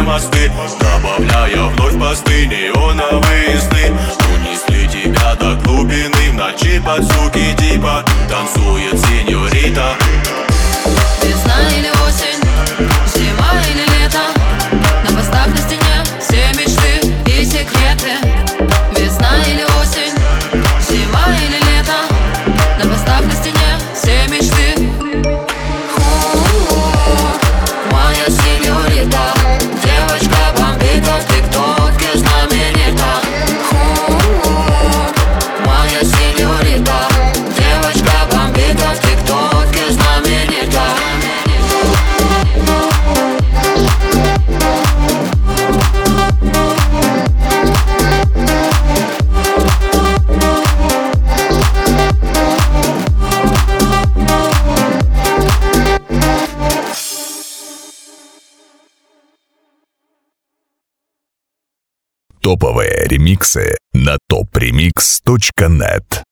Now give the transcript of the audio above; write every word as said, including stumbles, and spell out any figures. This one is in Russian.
мосты, добавляя вновь посты неоновые сны. Унесли тебя до глубины, в ночи под звуки дипа танцует сеньорита. Весна или осень, зима или лето, на постах на стене все мечты и секреты. Весна или осень, зима или лето, на постах на стене все мечты. Моя сеньорита, девочка бомбита, в тиктоке знаменита. Моя сеньорита, девочка бомбита, в тиктоке знаменита. Топовые ремиксы на топ ремикс точка нет.